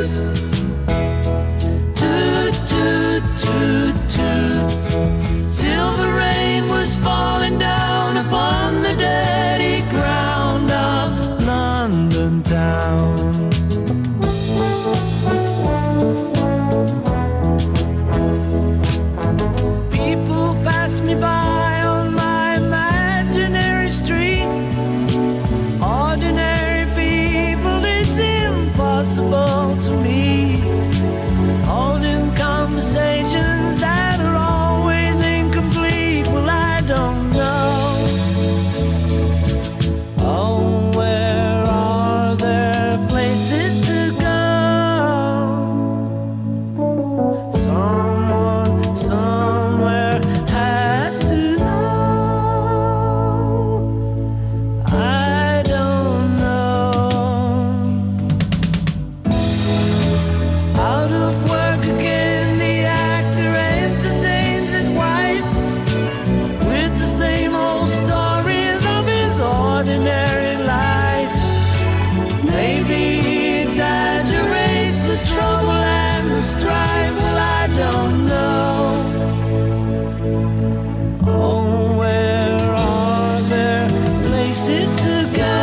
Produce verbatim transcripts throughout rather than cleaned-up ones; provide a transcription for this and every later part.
Toot, toot, toot, toot. Silver rain was falling down upon the dirty ground of London town. People pass me by on my imaginary street. Ordinary people, it's impossible to meet. Holding conversations that are always incomplete. Well, I don't know. Oh, where are there places to go? Someone, somewhere has to know. I don't know. Out of work again, the actor entertains his wife with the same old stories of his ordinary life. Maybe he exaggerates the trouble and the strife. Well, I don't know. Oh, where are there places to go?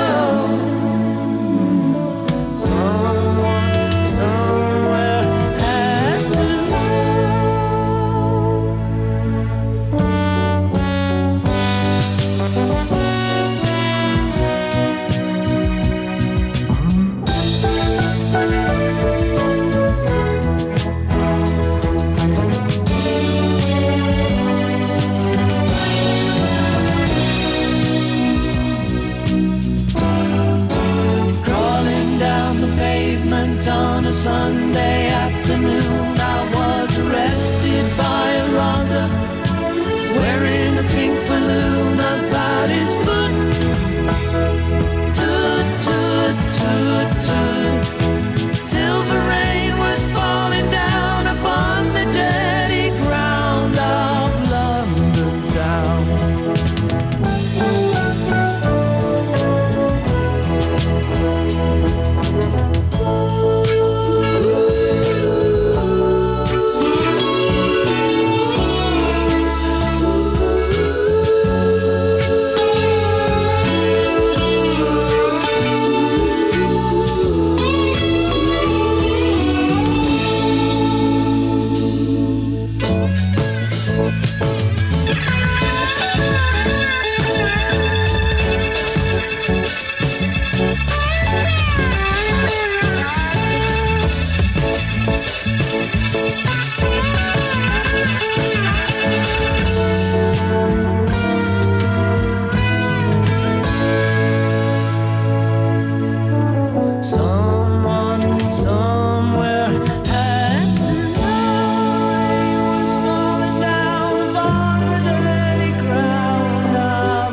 Someone, somewhere has to know. Crawling down the pavement on a Sunday afternoon, I was arrested by a Raza wearing a pink balloon about his foot. Toot, toot, toot, toot. Silver rain was falling down upon the dirty ground of London town. Someone, somewhere has to know. Rain was falling down upon the dirty ground of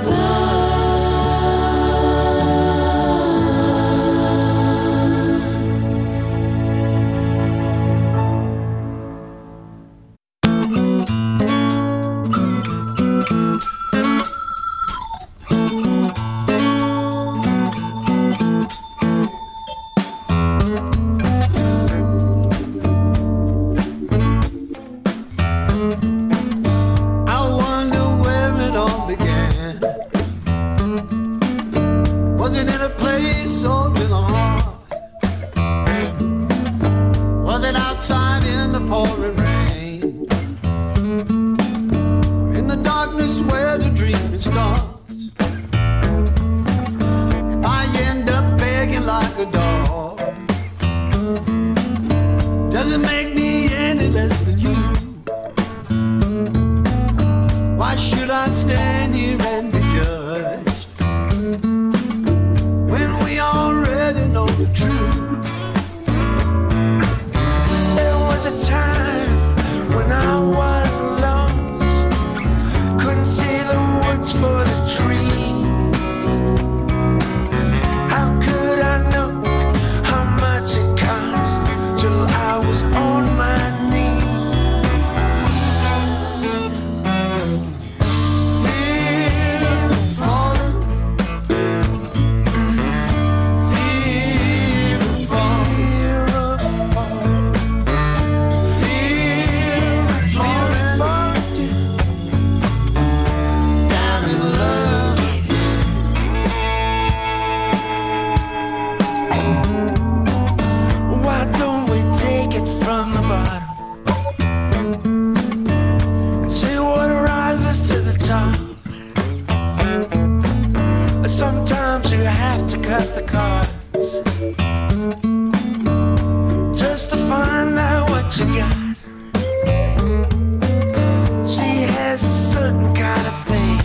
I wonder where it all began. Was it in a place or in a heart? Was it outside in the pouring rain? Or in the darkness where the dreaming starts? If I end up begging like a dog, does it make me any less than you? Why should I stand here and be judged when we already know the truth? There was a time have to cut the cards just to find out what you got. She has a certain kind of thing.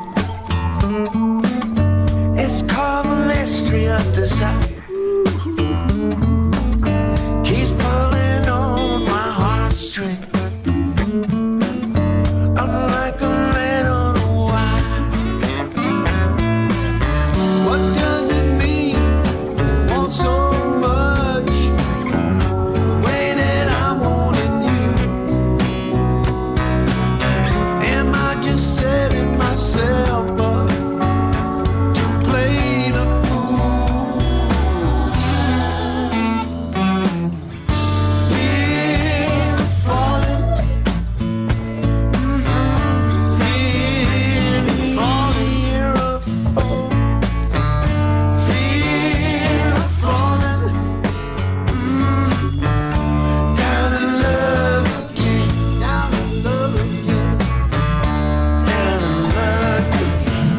It's called the mystery of desire. Keeps pulling on my heartstring. I'm like a man on a wire. What does it mean? Want so much the way that I'm wanting you. Am I just setting myself up to play the fool? Fear of falling, fear of falling, fear of falling, fear of falling, down in love again, down in love again, down in love again.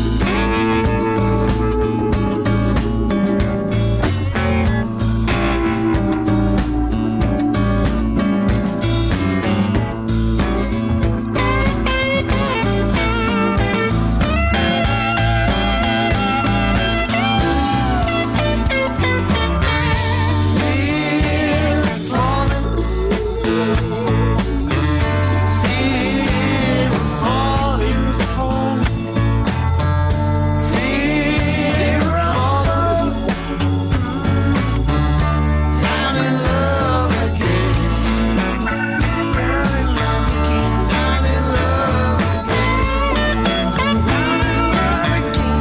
Fear of falling, fear of falling, falling, fear of falling, down in love again, down in love again, down in love again, down in love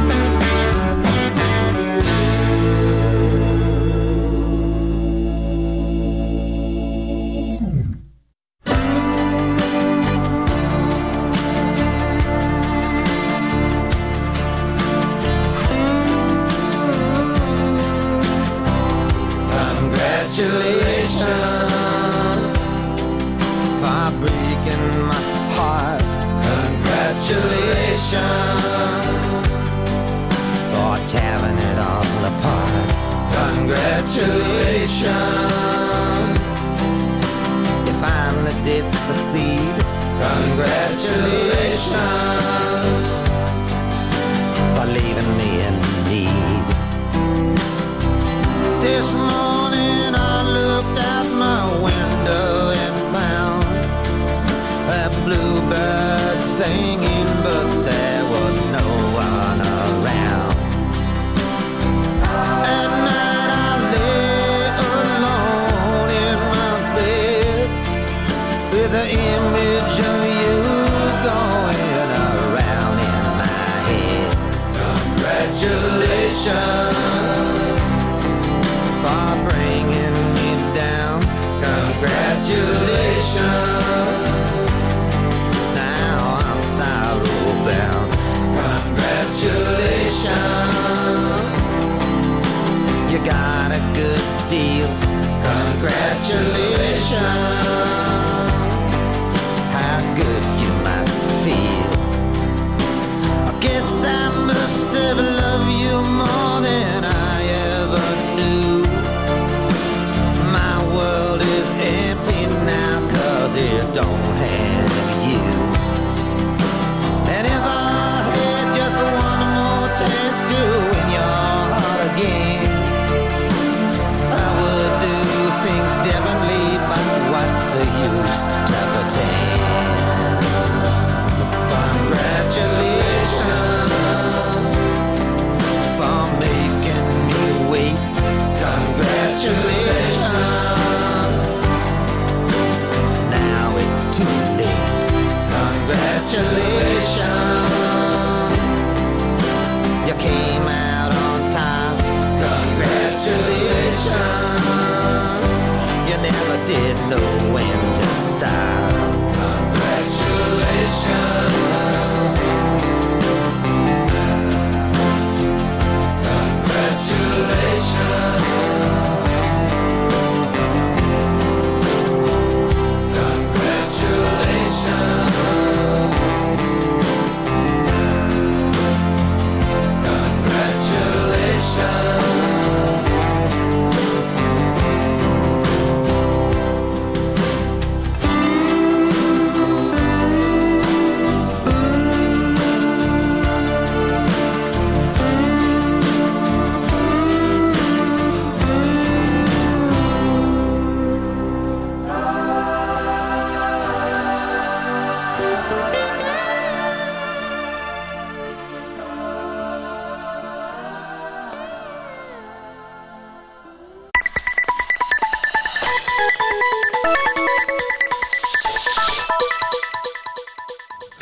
Congratulations for breaking my heart. Congratulations for tearing it all apart. Congratulations, you finally did succeed. Congratulations for leaving me in need. This morning I looked out my window and found a bluebird singing, but there was no one around. At night I lay alone in my bed with the image of you going around in my head. Congratulations for bringing me down. Congratulations, now I'm sorrow bound. Congratulations, you got a good deal. Congratulations, how good you must feel. I guess I must have loved you more than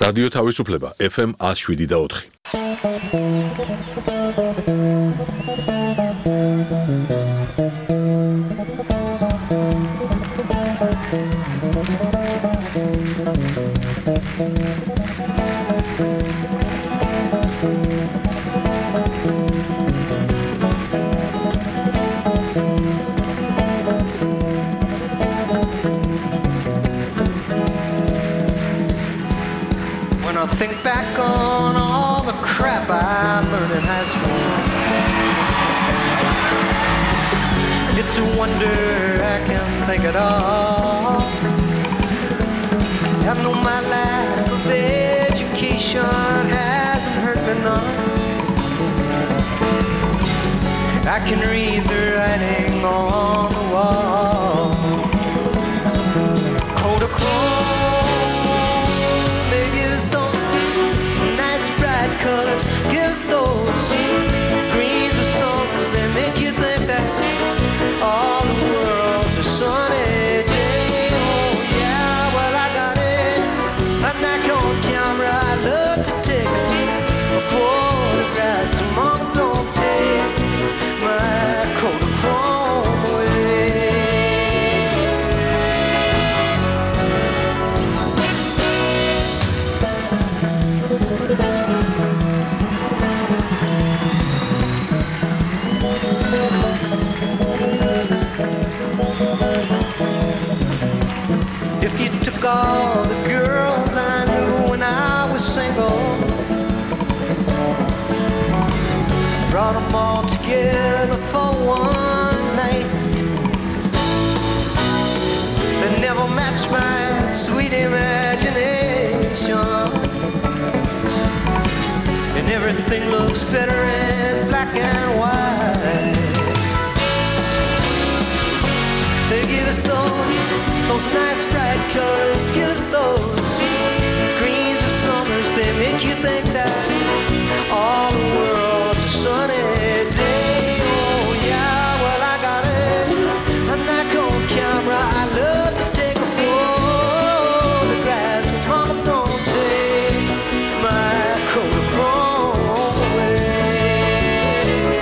რადიო თავისუფლება ეფ ემ one oh seven და four. Think back on all the crap I learned in high school. It's a wonder I can think at all. I know my lack of education hasn't hurt me none. I can read the writing on the wall. Kodachrome colors, gives those greens or songs that make you think that all the world's a sunny day. Oh yeah, well I got it, a knack on camera. I love to take photographs. So mama, don't take my Kodachrome away. All the girls I knew when I was single, brought them all together for one night. They never matched my sweet imagination, and everything looks better in black and white. They give us those Those nice bright colors, give us those greens or summers. They make you think that all the world's a sunny day. Oh yeah, well I got it, a knack on camera. I love to take a photograph. So mama, don't take my Kodachrome away.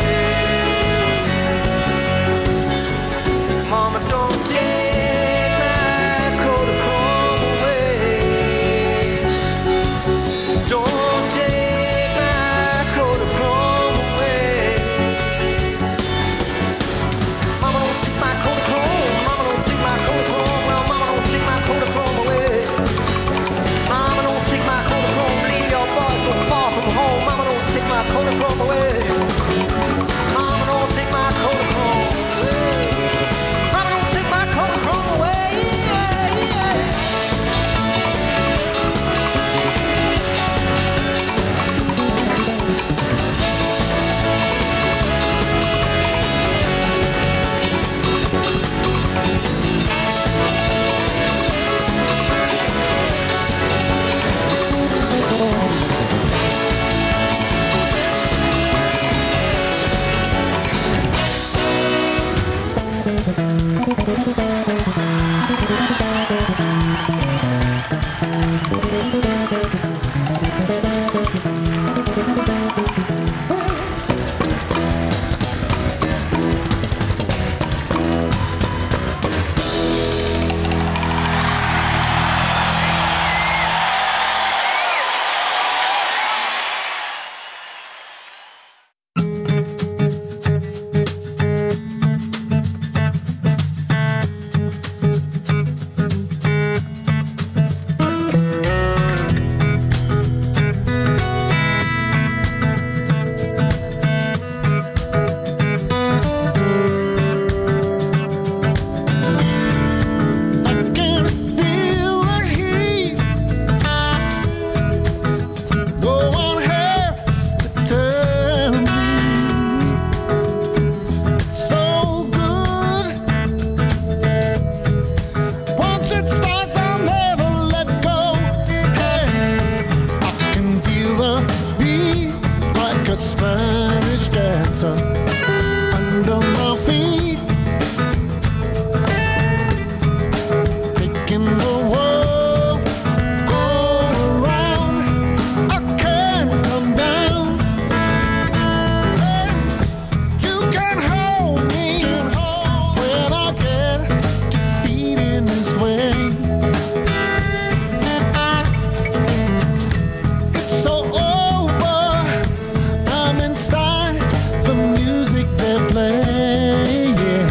they play, yeah.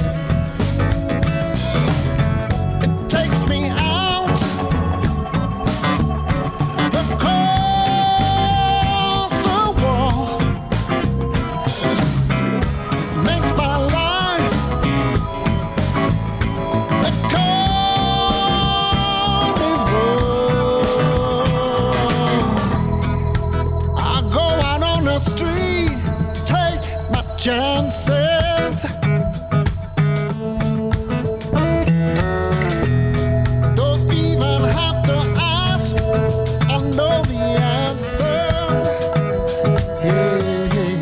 It takes me out across the wall, makes my life a carnival. I go out on the street, take my chances. Don't even have to ask, I know the answers. Hey, hey.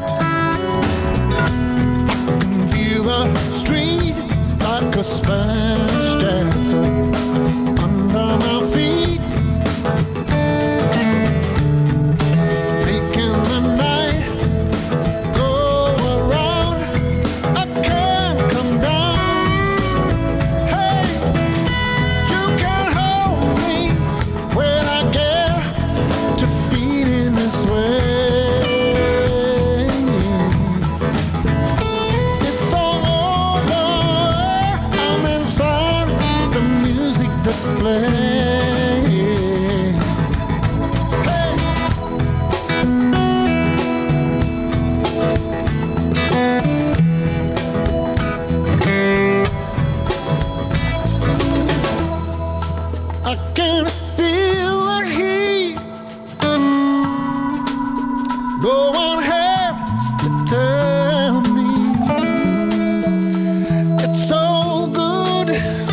I can feel the street like a Spanish dancer under my feet, making the night go around. I can't come down. Hey, you can hold me when I get to feeling this way. It's all over. I'm inside the music that's playing. Hey. I can feel the heat. No one has to tell me. It's so good.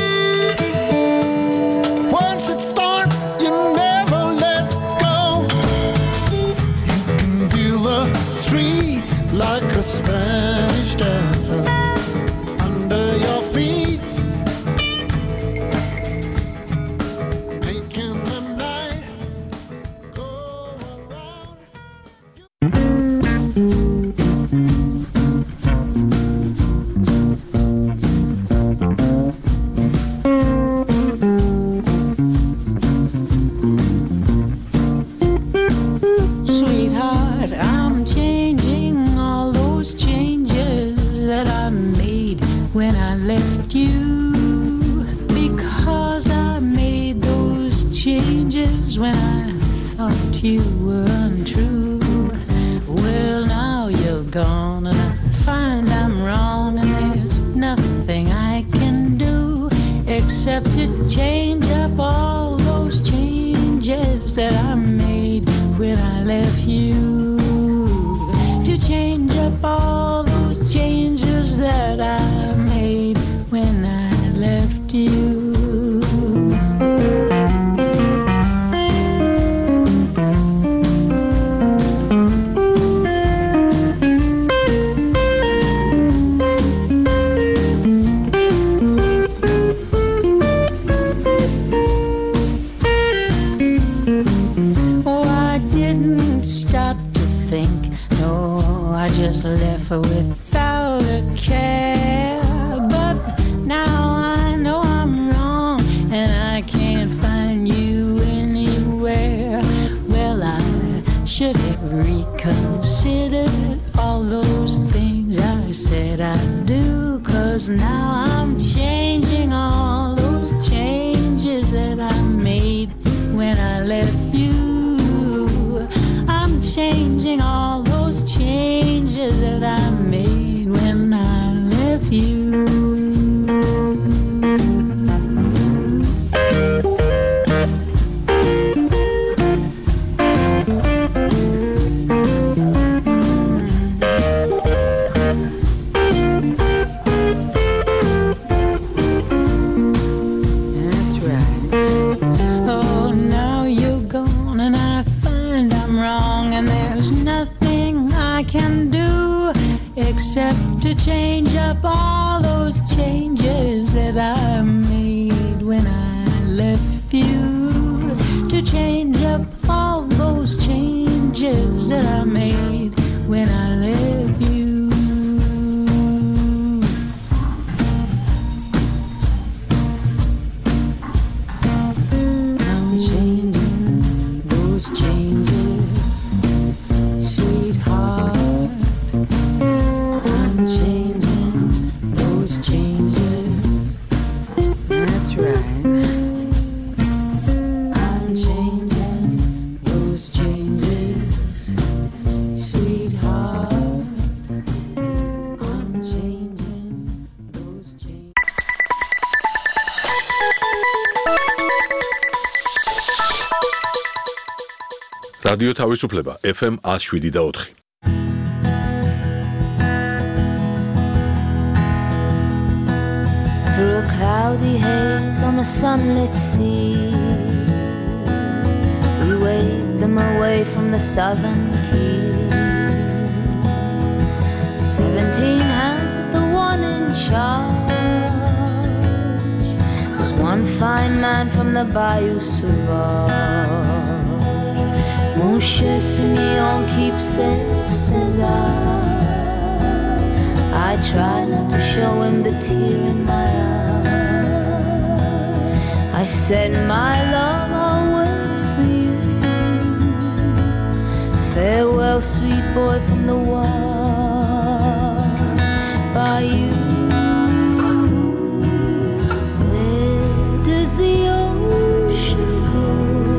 Once it starts, you never let go. You can feel the street like a Spanish dancer under your feet, making the night go around. Sweetheart, I'm changing all those changes that I made when I left you, because I made those changes when I thought you were untrue. Well, now you're gone and I find I'm wrong, and there's nothing I can do except to change up all those changes that I made when I left you. To change up all those changes that I made when I left you. Oh, I didn't stop to think. No, I just left her without a care. But now I know I'm wrong and I can't find you anywhere. Well, I should have reconsidered all those things I said I'd do, 'cause now I'm changing all those changes that I made when I left you. I'm changing all those changes that I made when I left you. That's right. Oh, now you're gone and I find I'm wrong, and there's nothing I can do except to change up all those changes that I made when I left you. To change up all those changes that I made when I left you. I'm changing those changes, sweetheart. I'm changing. რადიო თავისუფლება ეფ ემ one oh seven და four. Through a cloudy haze on a sunlit sea, we waved them away from the southern key. Seventeen hands with the one in charge was one fine man from the Bayou Sauvage. Mon cher Simeon keepsake, says I. I try not to show him the tear in my eye. I said, my love, I'll wait for you. Farewell, sweet boy from the wild bayou. Where does the ocean go?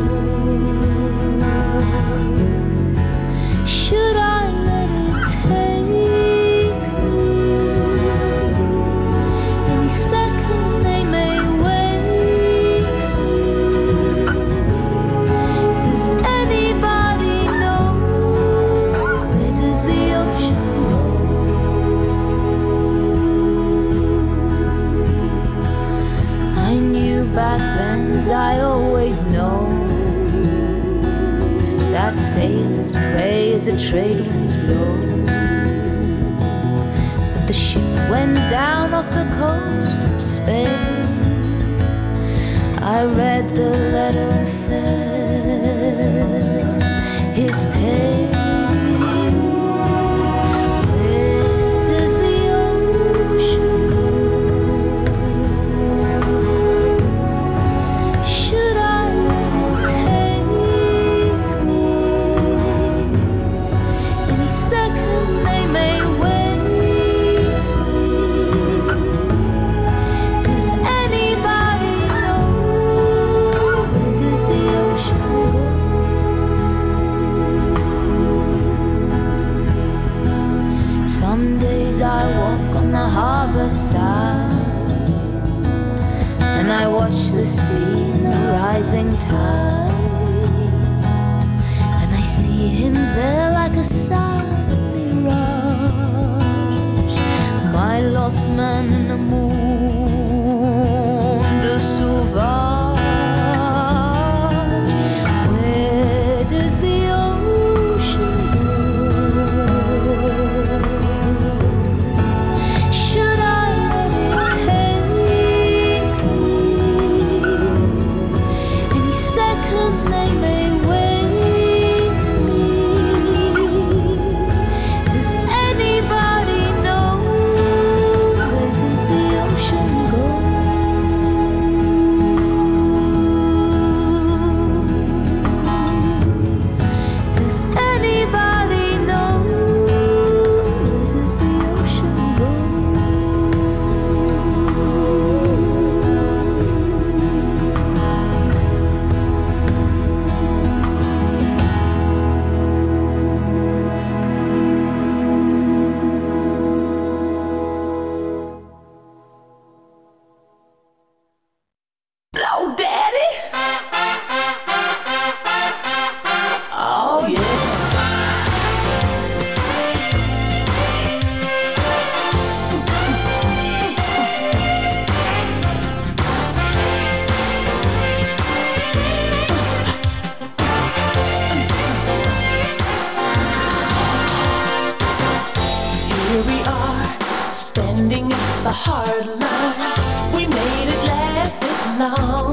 Should I let it take me? Any second they may wake me. Does anybody know? Where does the ocean go? I knew back then, as I always know, that sailors pray as the trade winds blow. But the ship went down off the coast of Spain. I read the letter and felt his pain. Where does the ocean go? Should I let it take me? Any second they may wake me. Does anybody know? Where does the ocean go? Some days I walk on the harbor side, and I watch the sea in the rising tide, and I see him there like a silent mirage, my lost man in the monde sauvage. Where does the ocean go? Should I let it take me? Any second they may wake me. Does anybody know? Where does the ocean go? Does anybody know? Where does the ocean go? Blow daddy. Oh yeah. Here we are, standing at the hard line. We made it last this long.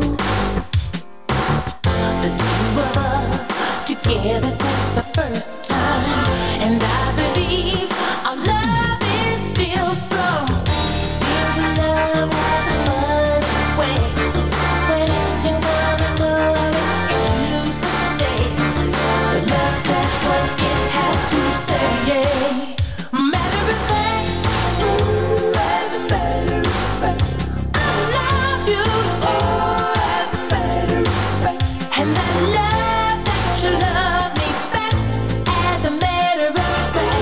The two of us together since the first time, and I believe our love is still strong. Silver love has a funny way. When you wanna move, you choose to stay. But love says what it has to say. Matter of fact, ooh, as a matter of fact, I love you, oh, as a matter of fact, and I love that you love me back, as a matter of fact.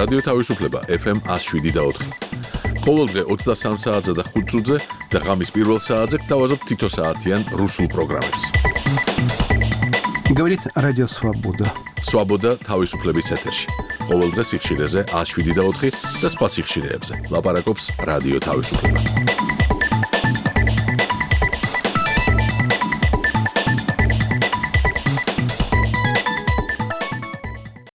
რადიო თავისუფლება ეფ ემ one oh seven და four. ყოველდღე ოცდასამ საათზე და ხუთ წუთზე და ღამის პირველ საათზე გთავაზობთ თითო საათიან რუსულ პროგრამებს. Говорит Радио Свобода. Свобода თავისუფლების ეთერში. ყოველდღე სიხშირეზე one oh seven და four და სხვა სიხშირეებზე. ლაპარაკობს რადიო თავისუფლება.